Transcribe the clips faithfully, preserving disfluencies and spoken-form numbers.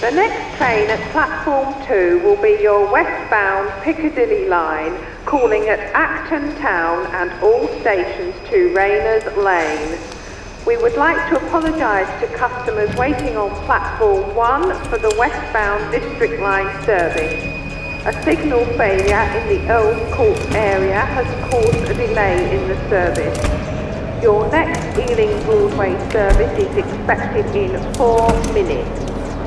The next train at platform two will be your westbound Piccadilly line, calling at Acton Town and all stations to Rayners Lane. We would like to apologise to customers waiting on platform one for the westbound District Line service. A signal failure in the Earls Court area has caused a delay in the service. Your next Ealing Broadway service is expected in four minutes.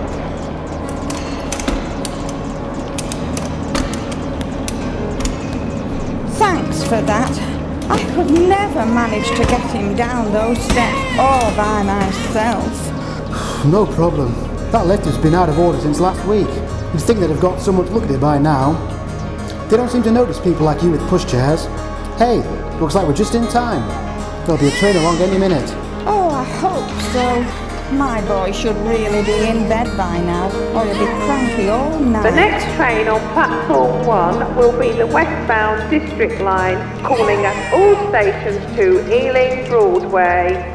Thanks for that. I could never manage to get him down those steps all by myself. No problem. That lift has been out of order since last week. You'd think they'd have got someone to look at it by now. They don't seem to notice people like you with pushchairs. Hey, looks like we're just in time. There'll be a train along any minute. Oh, I hope so. My boy should really be in bed by now, or he'll be cranky all night. The next train on platform one will be the westbound District Line, calling at all stations to Ealing Broadway.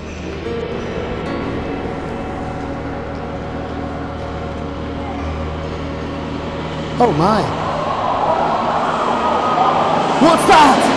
Oh my! What's that?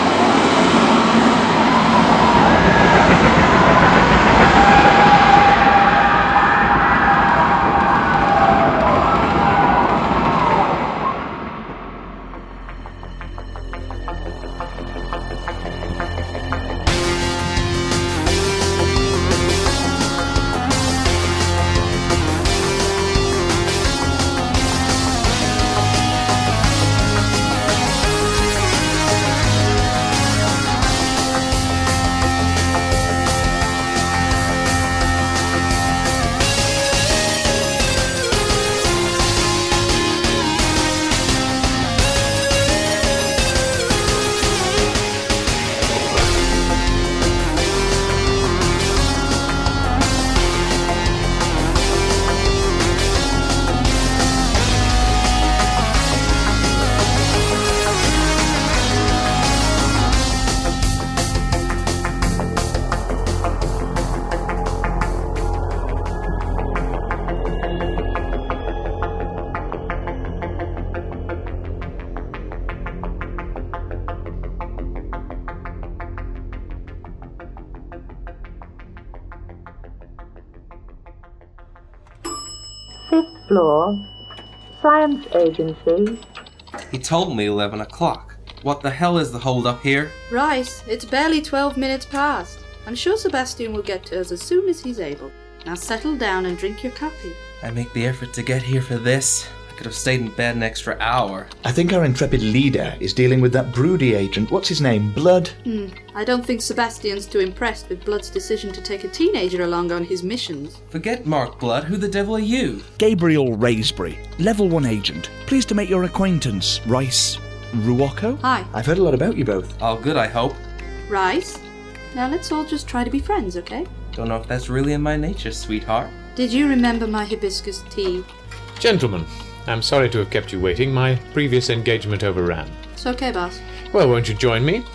Fifth floor, Science Agency. He told me eleven o'clock. What the hell is the hold up here? Rice, it's barely twelve minutes past. I'm sure Sebastian will get to us as soon as he's able. Now settle down and drink your coffee. I make the effort to get here for this. I could have stayed in bed an extra hour. I think our intrepid leader is dealing with that broody agent. What's his name? Blood? Hmm. I don't think Sebastian's too impressed with Blood's decision to take a teenager along on his missions. Forget Mark Blood. Who the devil are you? Gabriel Raisbury, Level one agent. Pleased to make your acquaintance, Rice Ruocco. Hi. I've heard a lot about you both. All good, I hope. Rice? Now let's all just try to be friends, okay? Don't know if that's really in my nature, sweetheart. Did you remember my hibiscus tea? Gentlemen, I'm sorry to have kept you waiting. My previous engagement overran. It's okay, boss. Well, won't you join me?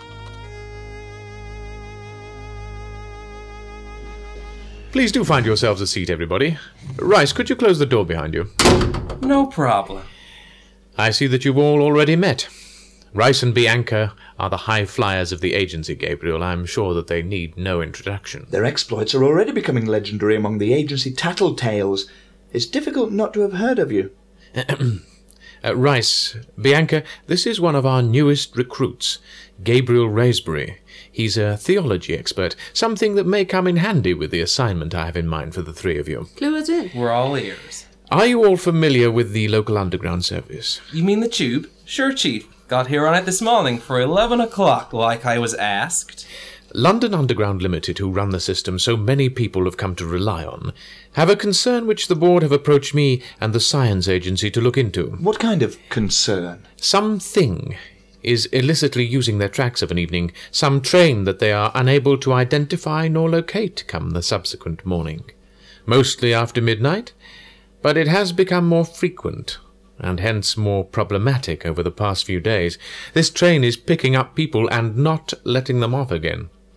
Please do find yourselves a seat, everybody. Rice, could you close the door behind you? No problem. I see that you've all already met. Rice and Bianca are the high flyers of the agency, Gabriel. I'm sure that they need no introduction. Their exploits are already becoming legendary among the agency tattletales. It's difficult not to have heard of you. uh, Rice, Bianca, this is one of our newest recruits, Gabriel Raisbury. He's a theology expert, something that may come in handy with the assignment I have in mind for the three of you. Clue us in. We're all ears. Are you all familiar with the local underground service? You mean the Tube? Sure, Chief. Got here on it this morning for eleven o'clock, like I was asked. London Underground Limited, who run the system so many people have come to rely on, have a concern which the board have approached me and the Science Agency to look into. What kind of concern? Something is illicitly using their tracks of an evening, some train that they are unable to identify nor locate come the subsequent morning. Mostly after midnight, but it has become more frequent, and hence more problematic over the past few days. This train is picking up people and not letting them off again.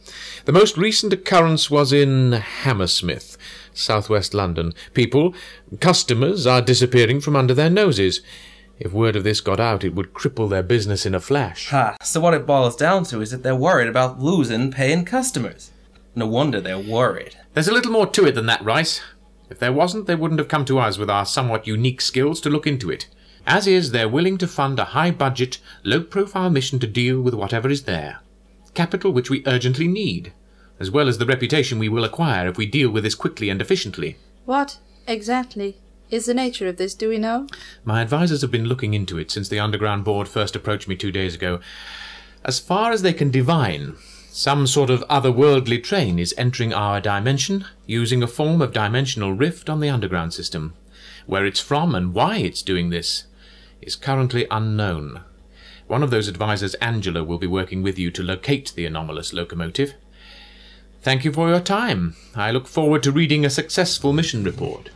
The most recent occurrence was in Hammersmith, southwest London. People, customers, are disappearing from under their noses. If word of this got out, it would cripple their business in a flash. Ha, so what it boils down to is that they're worried about losing paying customers. No wonder they're worried. There's a little more to it than that, Rice. If there wasn't, they wouldn't have come to us with our somewhat unique skills to look into it. As is, they're willing to fund a high-budget, low-profile mission to deal with whatever is there. Capital which we urgently need, as well as the reputation we will acquire if we deal with this quickly and efficiently. What, exactly, is the nature of this, do we know? My advisors have been looking into it since the Underground Board first approached me two days ago. As far as they can divine, some sort of otherworldly train is entering our dimension, using a form of dimensional rift on the underground system. Where it's from and why it's doing this is currently unknown. One of those advisors, Angela, will be working with you to locate the anomalous locomotive. Thank you for your time. I look forward to reading a successful mission report.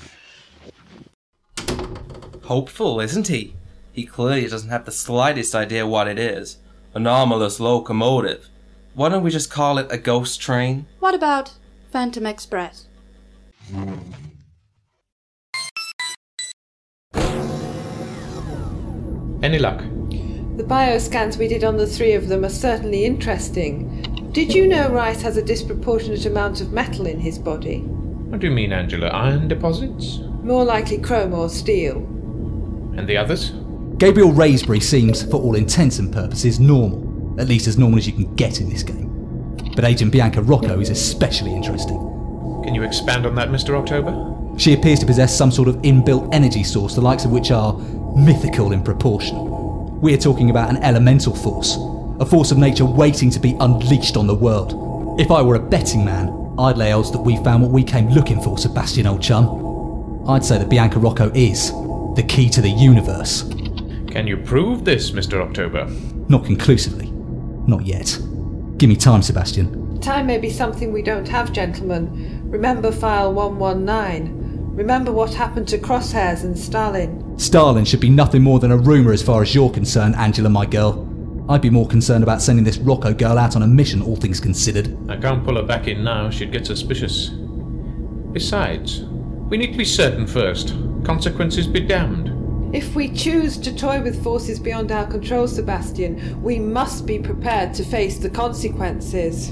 Hopeful, isn't he? He clearly doesn't have the slightest idea what it is. Anomalous locomotive. Why don't we just call it a ghost train? What about Phantom Express? Any luck? The bioscans we did on the three of them are certainly interesting. Did you know Rice has a disproportionate amount of metal in his body? What do you mean, Angela? Iron deposits? More likely chrome or steel. And the others? Gabriel Raisbury seems, for all intents and purposes, normal. At least as normal as you can get in this game. But Agent Bianca Rocco is especially interesting. Can you expand on that, Mister October? She appears to possess some sort of inbuilt energy source, the likes of which are mythical in proportion. We're talking about an elemental force, a force of nature waiting to be unleashed on the world. If I were a betting man, I'd lay odds that we found what we came looking for, Sebastian, old chum. I'd say that Bianca Rocco is the key to the universe. Can you prove this, Mister October? Not conclusively. Not yet. Give me time, Sebastian. Time may be something we don't have, gentlemen. Remember file one one nine. Remember what happened to Crosshairs and Stalin. Stalin should be nothing more than a rumour as far as you're concerned, Angela, my girl. I'd be more concerned about sending this Rocco girl out on a mission, all things considered. I can't pull her back in now, she'd get suspicious. Besides, we need to be certain first. Consequences be damned. If we choose to toy with forces beyond our control, Sebastian, we must be prepared to face the consequences.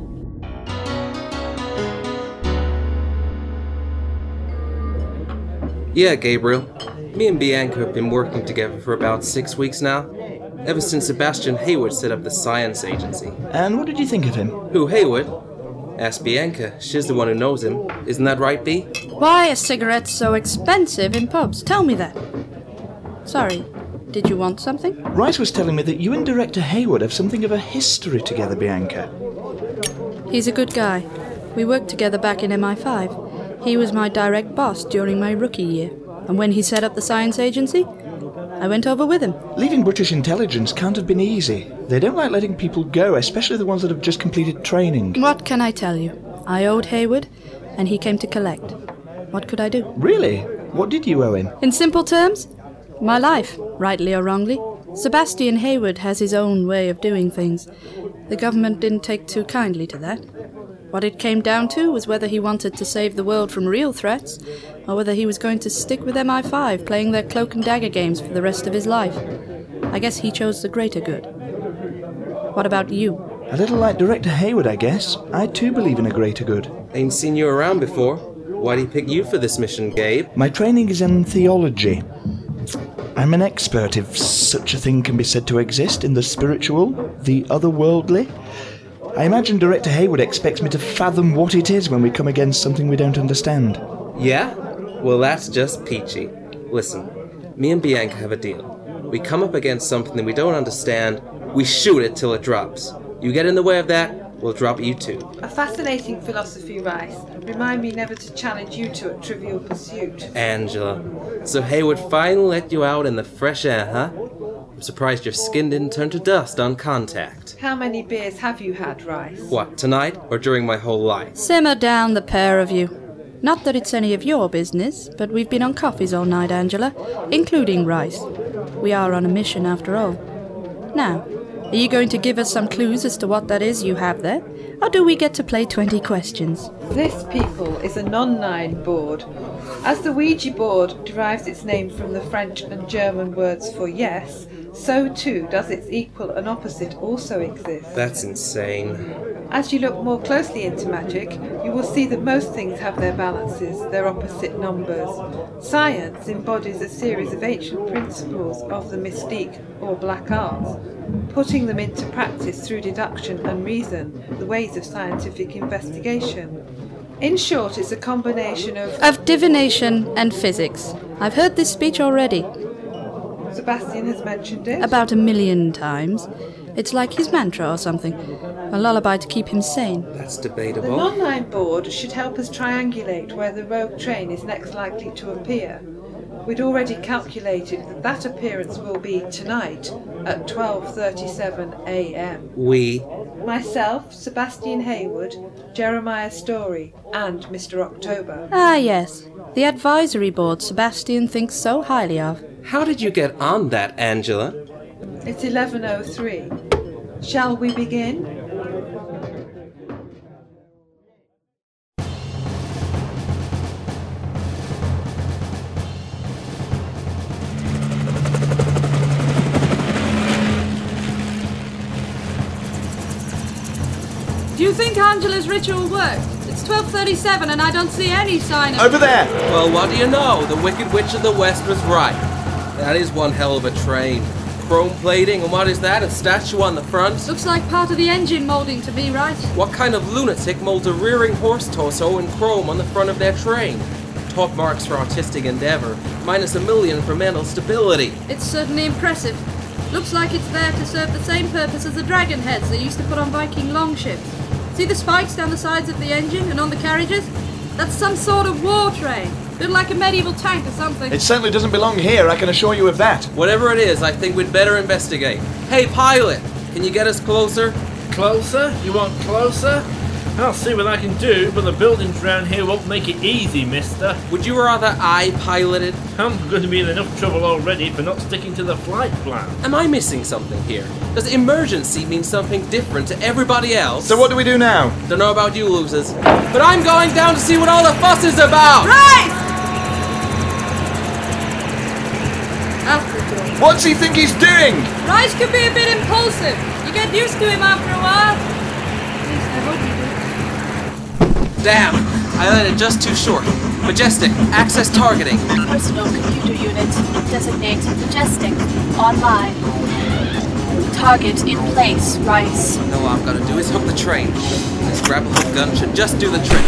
Yeah, Gabriel. Me and Bianca have been working together for about six weeks now. Ever since Sebastian Hayward set up the science agency. And what did you think of him? Who, Hayward? Ask Bianca. She's the one who knows him. Isn't that right, B? Why are cigarettes so expensive in pubs? Tell me that. Sorry, did you want something? Rice was telling me that you and Director Hayward have something of a history together, Bianca. He's a good guy. We worked together back in M I five. He was my direct boss during my rookie year. And when he set up the science agency, I went over with him. Leaving British intelligence can't have been easy. They don't like letting people go, especially the ones that have just completed training. What can I tell you? I owed Hayward, and he came to collect. What could I do? Really? What did you owe him? In simple terms, my life, rightly or wrongly. Sebastian Hayward has his own way of doing things. The government didn't take too kindly to that. What it came down to was whether he wanted to save the world from real threats, or whether he was going to stick with M I five playing their cloak and dagger games for the rest of his life. I guess he chose the greater good. What about you? A little like Director Hayward, I guess. I too believe in a greater good. Ain't seen you around before. Why'd he pick you for this mission, Gabe? My training is in theology. I'm an expert, if such a thing can be said to exist, in the spiritual, the otherworldly. I imagine Director Hayward expects me to fathom what it is when we come against something we don't understand. Yeah? Well, that's just peachy. Listen, me and Bianca have a deal. We come up against something that we don't understand, we shoot it till it drops. You get in the way of that, we'll drop you too. A fascinating philosophy, Rice. Remind me never to challenge you to a trivial pursuit. Angela. So Hayward finally let you out in the fresh air, huh? I'm surprised your skin didn't turn to dust on contact. How many beers have you had, Rice? What, tonight or during my whole life? Simmer down, the pair of you. Not that it's any of your business, but we've been on coffees all night, Angela, including Rice. We are on a mission after all. Now, Are you going to give us some clues as to what that is you have there? Or do we get to play twenty questions? This, people, is a non-nine board. As the Ouija board derives its name from the French and German words for yes, so too does its equal and opposite also exist. That's insane. As you look more closely into magic, you will see that most things have their balances, their opposite numbers. Science embodies a series of ancient principles of the mystique or black arts, putting them into practice through deduction and reason, the ways of scientific investigation. In short, it's a combination of... Of divination and physics. I've heard this speech already. Sebastian has mentioned it. About a million times. It's like his mantra or something. A lullaby to keep him sane. That's debatable. The non-line board should help us triangulate where the rogue train is next likely to appear. We'd already calculated that that appearance will be tonight at twelve thirty-seven a m. We? Myself, Sebastian Hayward, Jeremiah Story, and Mister October. Ah, yes. The advisory board Sebastian thinks so highly of. How did you get on that, Angela? It's eleven oh three. Shall we begin? Do you think Angela's ritual worked? It's twelve thirty-seven and I don't see any sign of... Over there! Well, what do you know? The Wicked Witch of the West was right. That is one hell of a train. Chrome plating, and what is that? A statue on the front? Looks like part of the engine moulding to me, right? What kind of lunatic molds a rearing horse torso in chrome on the front of their train? Top marks for artistic endeavor, minus a million for mental stability. It's certainly impressive. Looks like it's there to serve the same purpose as the dragon heads they used to put on Viking longships. See the spikes down the sides of the engine and on the carriages? That's some sort of war train. Built like a medieval tank or something. It certainly doesn't belong here, I can assure you of that. Whatever it is, I think we'd better investigate. Hey, pilot! Can you get us closer? Closer? You want closer? I'll see what I can do, but the buildings around here won't make it easy, mister. Would you rather I piloted? I'm going to be in enough trouble already for not sticking to the flight plan. Am I missing something here? Does emergency mean something different to everybody else? So what do we do now? Don't know about you losers, but I'm going down to see what all the fuss is about! Right! What's he think he's doing? Rice could be a bit impulsive. You get used to him after a while. At least I hope you do. Damn! I let it just too short. Majestic, access targeting. Personal computer unit. Designate Majestic. Online. Target in place, Rice. All I've got to do is hook the train. This grapple hook gun should just do the trick.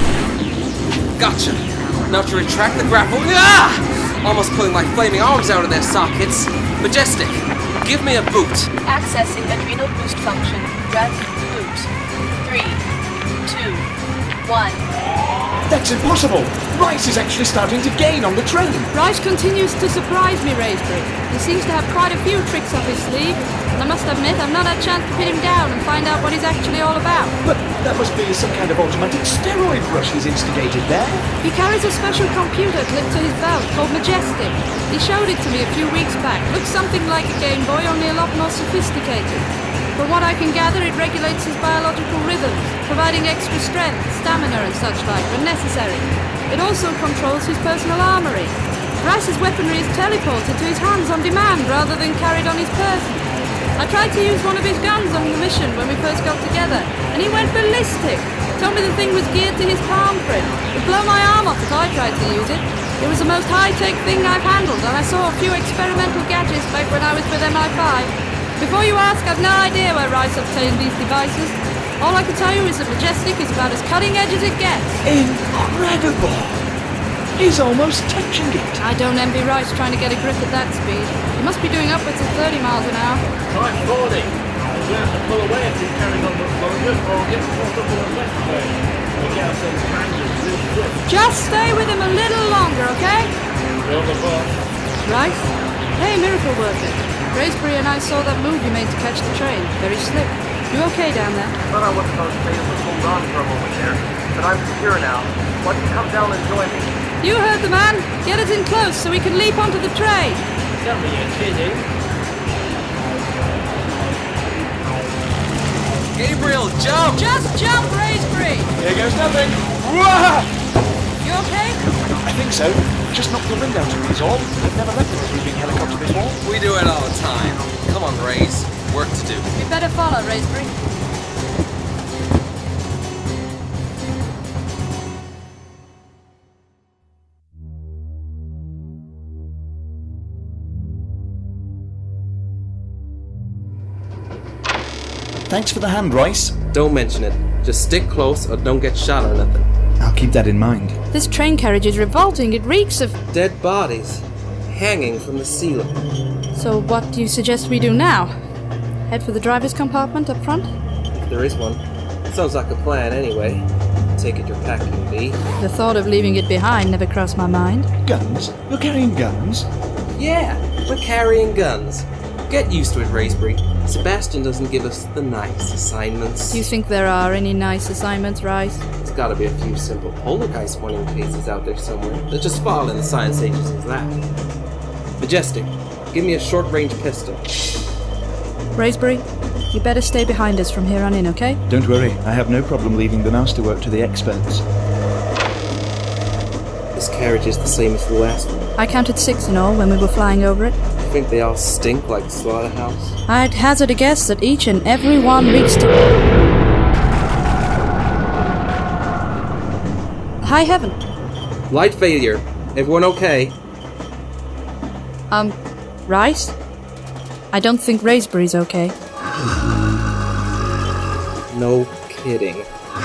Gotcha! Now to retract the grapple. Ah! Almost pulling my flaming arms out of their sockets. Majestic, give me a boot. Accessing adrenal boost function. Red boot. Three, two, one. That's impossible! Rice is actually starting to gain on the train. Rice continues to surprise me, Raspberry. He seems to have quite a few tricks up his sleeve, and I must admit I've not had a chance to pin him down and find out what he's actually all about. But that must be some kind of automatic steroid rush he's instigated there. He carries a special computer clipped to his belt called Majestic. He showed it to me a few weeks back. Looks something like a Game Boy, only a lot more sophisticated. From what I can gather, it regulates his biological rhythms, providing extra strength, stamina and such like when necessary. It also controls his personal armory. Rice's weaponry is teleported to his hands on demand rather than carried on his person. I tried to use one of his guns on the mission when we first got together, and he went ballistic. Told me the thing was geared to his palm print. It would blow my arm off if I tried to use it. It was the most high-tech thing I've handled, and I saw a few experimental gadgets back when I was with M I five. Before you ask, I've no idea where Rice obtained these devices. All I can tell you is that Majestic is about as cutting edge as it gets. Incredible! He's almost touching it. I don't envy Rice trying to get a grip at that speed. He must be doing upwards of thirty miles an hour. Try forty. We'll have to pull away if he carries on much longer, or get caught up in the left way. We get ourselves mangled real quick. Just stay with him a little longer, okay? Fill the box. Rice? Hey, miracle worker. Raspberry and I saw that move you made to catch the train. Very slick. You okay down there? Thought I wasn't supposed to hold on for a moment there, but I'm secure now. Why don't you come down and join me? You heard the man. Get us in close so we can leap onto the train. Tell me you're kidding. Gabriel, jump! Just jump, Raspberry! Here goes nothing. You okay? I think so. Just knocked the wind out of me is all. I've never left a moving helicopter before. We do it all the time. Come on, Raze. Work to do. We better follow, Raspberry. Thanks for the hand, Rice. Don't mention it. Just stick close or don't get shot or nothing. I'll keep that in mind. This train carriage is revolting. It reeks of... Dead bodies. Hanging from the ceiling. So what do you suggest we do now? Head for the driver's compartment up front? If there is one. Sounds like a plan anyway. Take it your packing, B. The thought of leaving it behind never crossed my mind. Guns? You're carrying guns? Yeah, we're carrying guns. Get used to it, Raspberry. Sebastian doesn't give us the nice assignments. Do you think there are any nice assignments, Rice? There's gotta be a few simple poltergeist warning cases out there somewhere that just fall in the science agency's lap. Majestic, give me a short-range pistol. Raspberry, you better stay behind us from here on in, okay? Don't worry, I have no problem leaving the nasty work to the experts. This carriage is the same as the last one. I counted six in all when we were flying over it. I think they all stink like the slaughterhouse. I'd hazard a guess that each and every one reeks to... High heaven. Light failure. Everyone okay? Um, Rice? I don't think Raspberry's okay. No kidding.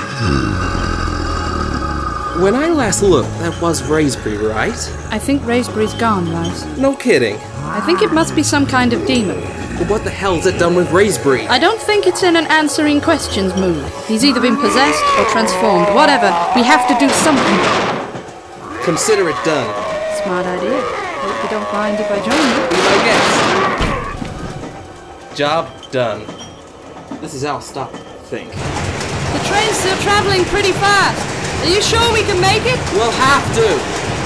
When I last looked, that was Raspberry, right? I think Raspberry's gone, Rice. No kidding. I think it must be some kind of demon. But what the hell's it done with Raspberry? I don't think it's in an answering questions mood. He's either been possessed or transformed. Whatever. We have to do something. Consider it done. Smart idea. Hope you don't mind if I join you. Be my guest. Job done. This is our stop, I think. The train's still traveling pretty fast. Are you sure we can make it? We'll have to.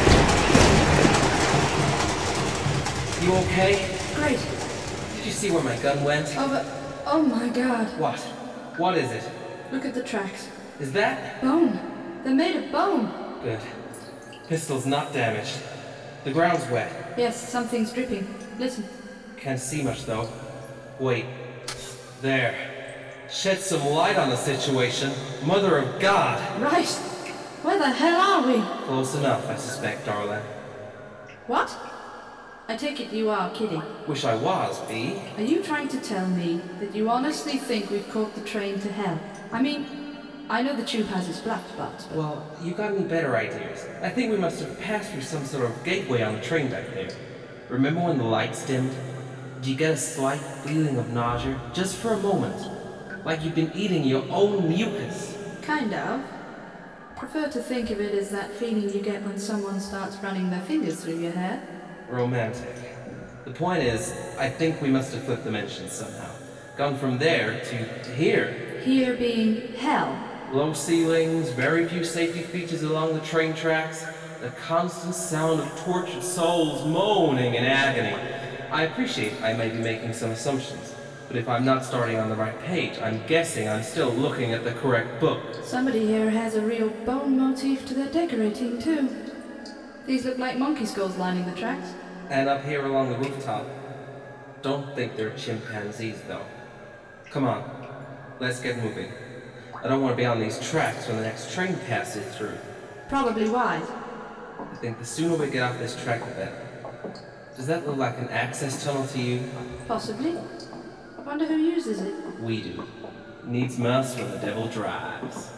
You okay? Great. Did you see where my gun went? Oh, but... Oh my god. What? What is it? Look at the tracks. Is that? Bone. They're made of bone. Good. Pistol's not damaged. The ground's wet. Yes, something's dripping. Listen. Can't see much though. Wait. There. Shed some light on the situation. Mother of God. Right. Where the hell are we? Close enough, I suspect, darling. What? I take it you are kidding. Wish I was, B. Are you trying to tell me that you honestly think we've caught the train to hell? I mean, I know the tube has its black spots, but... Well, you got any better ideas? I think we must have passed through some sort of gateway on the train back there. Remember when the lights dimmed? Did you get a slight feeling of nausea? Just for a moment. Like you've been eating your own mucus. Kind of. Prefer to think of it as that feeling you get when someone starts running their fingers through your hair. Romantic. The point is, I think we must have flipped dimensions somehow. Gone from there to, to here. Here being hell. Low ceilings, very few safety features along the train tracks, the constant sound of tortured souls moaning in agony. I appreciate I may be making some assumptions, but if I'm not starting on the right page, I'm guessing I'm still looking at the correct book. Somebody here has a real bone motif to their decorating, too. These look like monkey skulls lining the tracks. And up here along the rooftop. Don't think they're chimpanzees, though. Come on, let's get moving. I don't want to be on these tracks when the next train passes through. Probably wise. I think the sooner we get off this track, the better. Does that look like an access tunnel to you? Possibly. I wonder who uses it. We do. Needs must when the devil drives.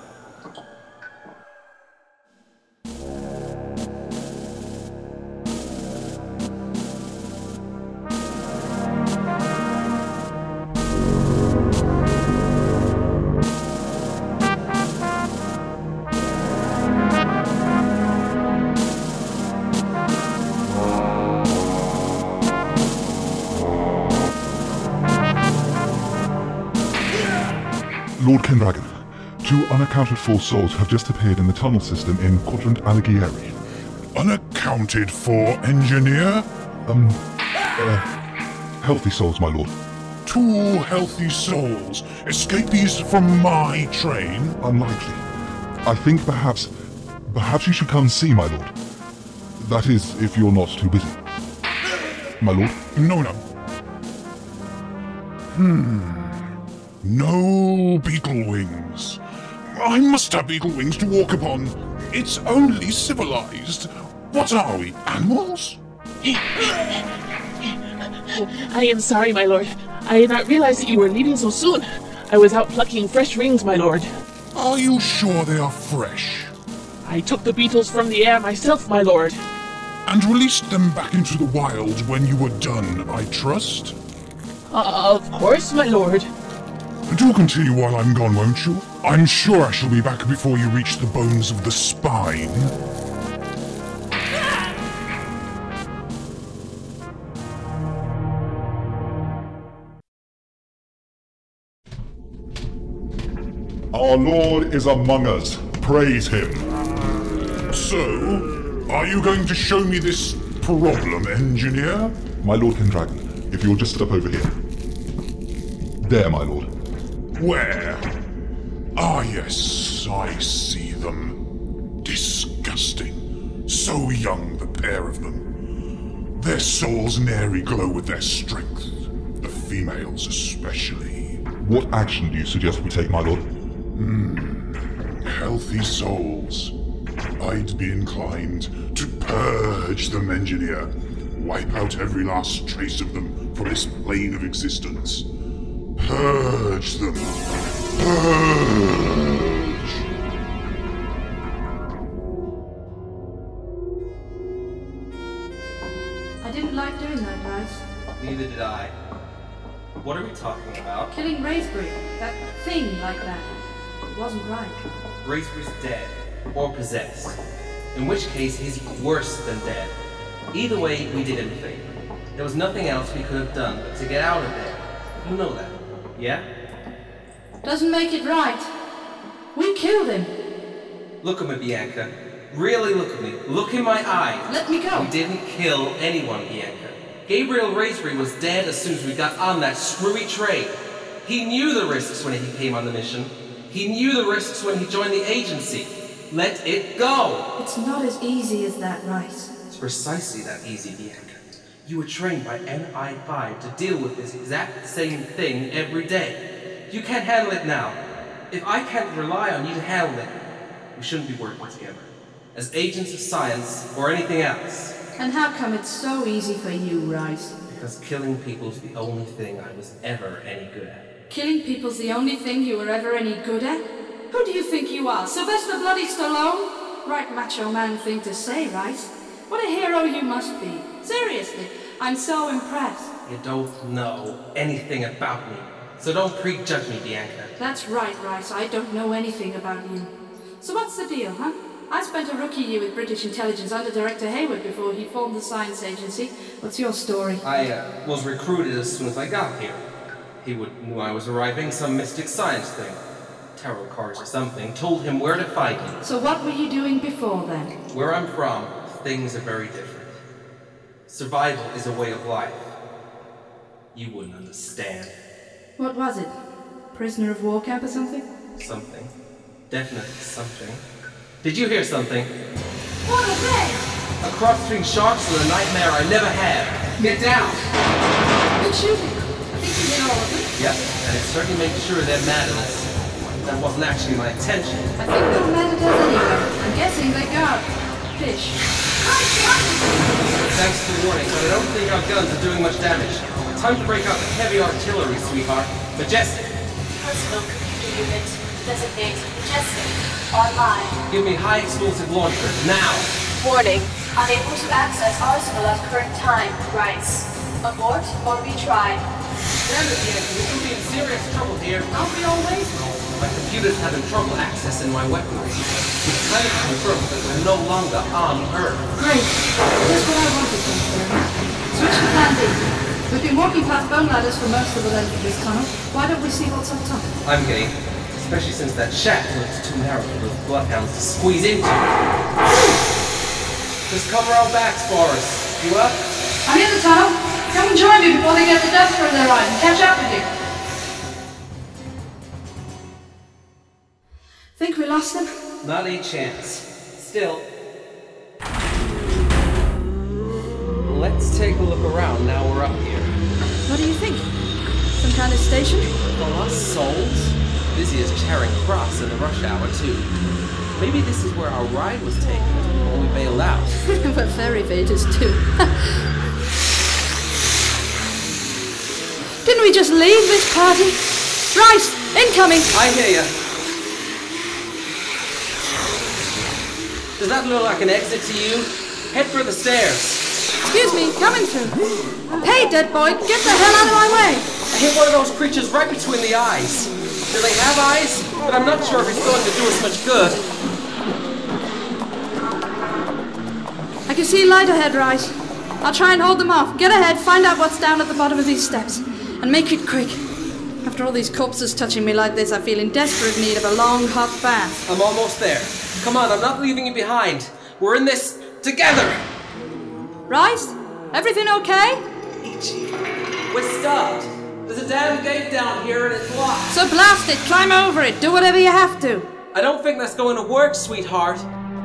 Lord Kindragon, two unaccounted for souls have just appeared in the tunnel system in Quadrant Alighieri. Unaccounted for, engineer? Um, uh, healthy souls, my lord. two healthy souls, escapees from my train? Unlikely. I think perhaps, perhaps you should come see my lord. That is, if you're not too busy. My lord? No, no. Hmm. No beetle wings. I must have beetle wings to walk upon. It's only civilized. What are we, animals? I am sorry, my lord. I had not realized that you were leaving so soon. I was out plucking fresh rings, my lord. Are you sure they are fresh? I took the beetles from the air myself, my lord. And released them back into the wild when you were done, I trust? Uh, of course, my lord. Do continue while I'm gone, won't you? I'm sure I shall be back before you reach the bones of the spine. Our Lord is among us. Praise him. So, are you going to show me this problem, engineer? My Lord Pendragon, if you'll just step over here. There, my lord. Where? Ah, yes, I see them. Disgusting. So young, the pair of them. Their souls nary glow with their strength. The females especially. What action do you suggest we take, my lord? Hmm. Healthy souls. I'd be inclined to purge them, engineer. Wipe out every last trace of them from this plane of existence. Purge them. Purge. I didn't like doing that, Bryce. Neither did I. What are we talking about? Killing Raisbury. That thing like that. It wasn't right. Raisbury's dead. Or possessed. In which case, he's worse than dead. Either way, we did him a favor. There was nothing else we could have done but to get out of there. You know that, yeah? Doesn't make it right. We killed him. Look at me, Bianca. Really look at me. Look in my eyes. Let me go. We didn't kill anyone, Bianca. Gabriel Raisbury was dead as soon as we got on that screwy train. He knew the risks when he came on the mission. He knew the risks when he joined the agency. Let it go! It's not as easy as that, Rice. It's precisely that easy, Bianca. You were trained by N I five to deal with this exact same thing every day. You can't handle it now. If I can't rely on you to handle it, we shouldn't be working together. As agents of science or anything else. And how come it's so easy for you, Rice? Because killing people's the only thing I was ever any good at. Killing people's the only thing you were ever any good at? Who do you think you are, Sylvester Bloody Stallone? Right macho man thing to say, Rice. What a hero you must be. Seriously, I'm so impressed. You don't know anything about me, so don't prejudge me, Bianca. That's right, Rice. I don't know anything about you. So what's the deal, huh? I spent a rookie year with British intelligence under Director Hayward before he formed the science agency. What's your story? I uh, was recruited as soon as I got here. Hayward knew I was arriving, some mystic science thing. Tarot cards or something, told him where to find me. So what were you doing before then? Where I'm from, things are very different. Survival is a way of life. You wouldn't understand. What was it? Prisoner of war camp or something? Something. Definitely something. Did you hear something? What was that? A cross between sharks and a nightmare I never had. Get down! Good shooting. I think you hit all of them. Yep, and it certainly makes sure they're mad at us. That wasn't actually my intention. I think they're mad at us anyway. I'm guessing they got fish. Thanks for the warning, but I don't think our guns are doing much damage. Time to break out the heavy artillery, sweetheart. Majestic. Personal computer unit. Designate Majestic. Online. Give me high explosive launcher, now. Warning. Unable to access Arsenal at current time. Rice. Abort or retry. Damn it, Bianca, we could be in serious trouble here. Aren't we always? My computer's having trouble accessing my weaponry. It's time to confirm that we're no longer on Earth. Great. Just what I wanted to confirm. Switch to plan B. We've been walking past bone ladders for most of the length of this tunnel. Why don't we see what's up top? I'm game. Especially since that shaft looks too narrow for those bloodhounds to squeeze into. Just cover our backs for us. You up? I'm in the tunnel. come and join me before they get the dust from their eyes and catch up with you. Think we lost them? Not a chance. Still, let's take a look around now we're up here. What do you think? Some kind of station? The Lost Souls? Busy as Charing Cross in the rush hour, too. Maybe this is where our ride was taken before we bailed out. We're ferry baiters, too. Didn't we just leave this party? Rice, incoming! I hear ya. Does that look like an exit to you? Head for the stairs. Excuse me, coming through. Hey, dead boy, get the hell out of my way! I hit one of those creatures right between the eyes. Do they have eyes? But I'm not sure if it's going to do us much good. I can see light ahead, Rice. I'll try and hold them off. Get ahead, find out what's down at the bottom of these steps. And make it quick. After all these corpses touching me like this, I feel in desperate need of a long, hot bath. I'm almost there. Come on, I'm not leaving you behind. We're in this together. Rice? Everything okay? We're stopped. There's a damn gate down here and it's locked. So blast it, climb over it, do whatever you have to. I don't think that's going to work, sweetheart.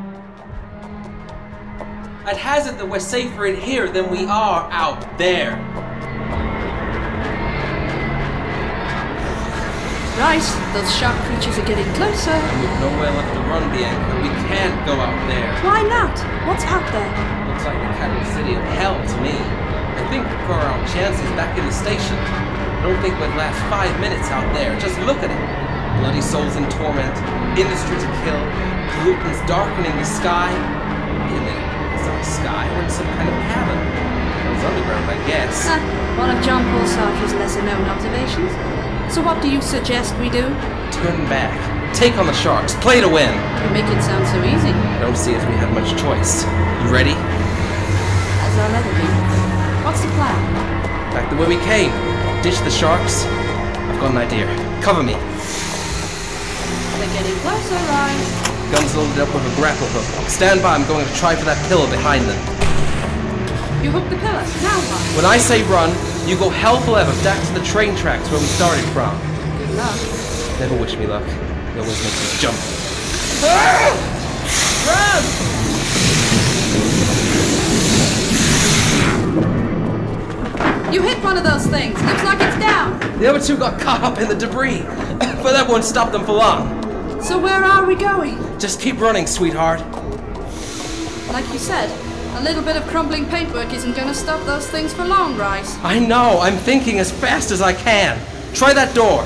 I'd hazard that we're safer in here than we are out there. Rice, those sharp creatures are getting closer. And we've nowhere left to run, Bianca. We can't go out there. Why not? What's out there? Looks like the capital city of hell to me. I think we prefer our chances back in the station. I don't think we'd last five minutes out there. Just look at it. Bloody souls in torment, industry to kill, pollutants darkening the sky. Wait a minute, it's not a sky, we're in some kind of cabin. It's underground, I guess. Ah, one of John Paul Sartre's lesser-known observations. So what do you suggest we do? Turn back. Take on the sharks. Play to win. You make it sound so easy. I don't see as we have much choice. You ready? As I'll ever be. What's the plan? Back the way we came. Ditch the sharks. I've got an idea. Cover me. They're getting closer, Rice. Guns loaded up with a grapple hook. Stand by, I'm going to try for that pillar behind them. You hook the pillar. Now what? When I say run, you go hell for leather back to the train tracks where we started from. Good luck. Never wish me luck. It always makes me jump. Ah! Run! You hit one of those things. Looks like it's down. The other two got caught up in the debris, but that won't stop them for long. So where are we going? Just keep running, sweetheart. Like you said, a little bit of crumbling paintwork isn't going to stop those things for long, Rice. I know. I'm thinking as fast as I can. Try that door.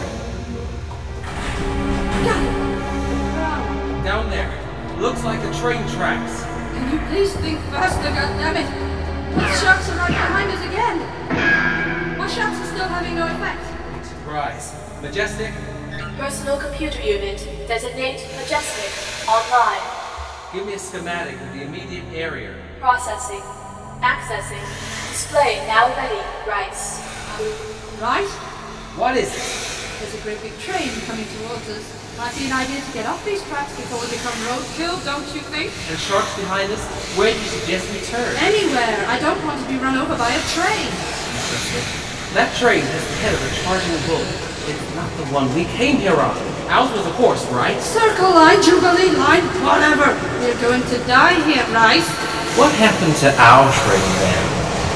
Got it. Down there. Looks like the train tracks. Can you please think faster, goddammit? Those sharks are right behind us again. My shots are still having no effect. Surprise. Majestic? Personal computer unit. Designate Majestic. Online. Give me a schematic of the immediate area. Processing. Accessing. Display now ready. Rice. Rice? What is it? There's a great big train coming towards us. Might be an idea to get off these tracks before we become roadkill, don't you think? And sharks behind us? Where do you suggest we turn? Anywhere. I don't want to be run over by a train. That train has the head of a charging bull. It's not the one we came here on. Ours was a horse, right? Circle line, Jubilee line, whatever. We're going to die here, Rice. What happened to our train then?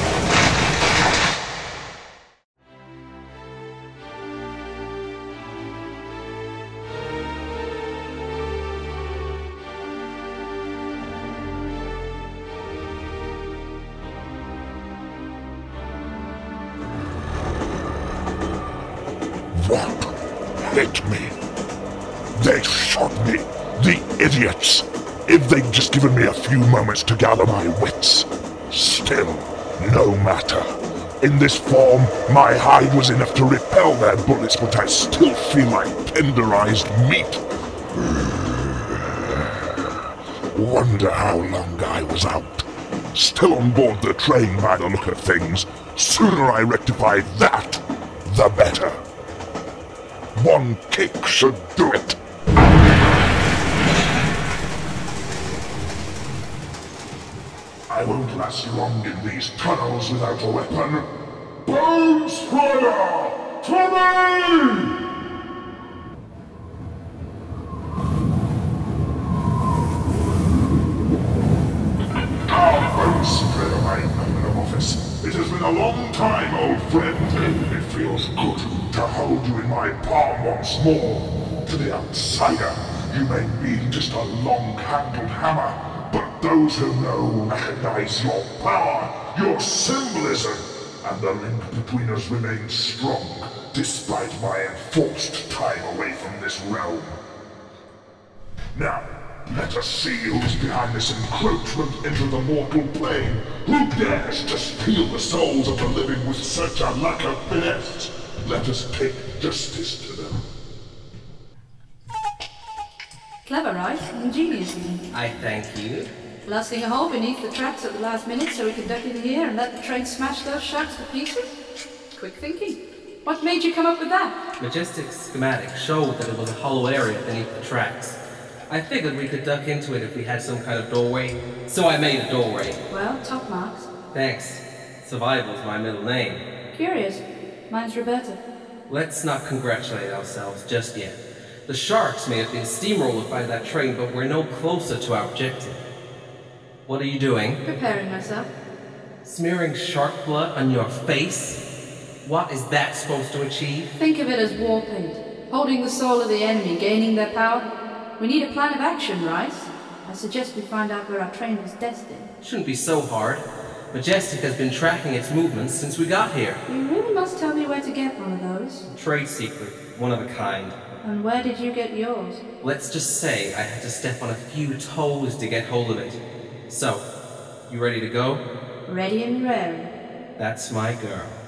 What hit me? They shot me, the idiots! If they'd just given me a few moments to gather my wits. Still, no matter. In this form, my hide was enough to repel their bullets, but I still feel like tenderized meat. Wonder how long I was out. Still on board the train by the look of things. Sooner I rectify that, the better. One kick should do it. I won't last long in these tunnels without a weapon. Bone Spreader! To me! Ah, Bone Spreader, my number of office. It has been a long time, old friend. It feels good to hold you in my palm once more. To the outsider, you may be just a long-handled hammer, but those who know recognize your power, your symbolism, and the link between us remains strong, despite my enforced time away from this realm. Now, let us see who's behind this encroachment into the mortal plane. Who dares to steal the souls of the living with such a lack of finesse? Let us take justice to them. Clever, right? Ingenious even. I thank you. Blasting a hole beneath the tracks at the last minute so we could duck in here and let the train smash those sharks to pieces? Quick thinking. What made you come up with that? Majestic schematic showed that it was a hollow area beneath the tracks. I figured we could duck into it if we had some kind of doorway, so I made a doorway. Well, top marks. Thanks. Survival's my middle name. Curious. Mine's Roberta. Let's not congratulate ourselves just yet. The sharks may have been steamrolled by that train, but we're no closer to our objective. What are you doing? Preparing myself. Smearing shark blood on your face? What is that supposed to achieve? Think of it as war paint. Holding the soul of the enemy, gaining their power. We need a plan of action, Rice. I suggest we find out where our train was destined. Shouldn't be so hard. Majestic has been tracking its movements since we got here. You really must tell me where to get one of those. Trade secret, one of a kind. And where did you get yours? Let's just say I had to step on a few toes to get hold of it. So, you ready to go? Ready and raring. That's my girl.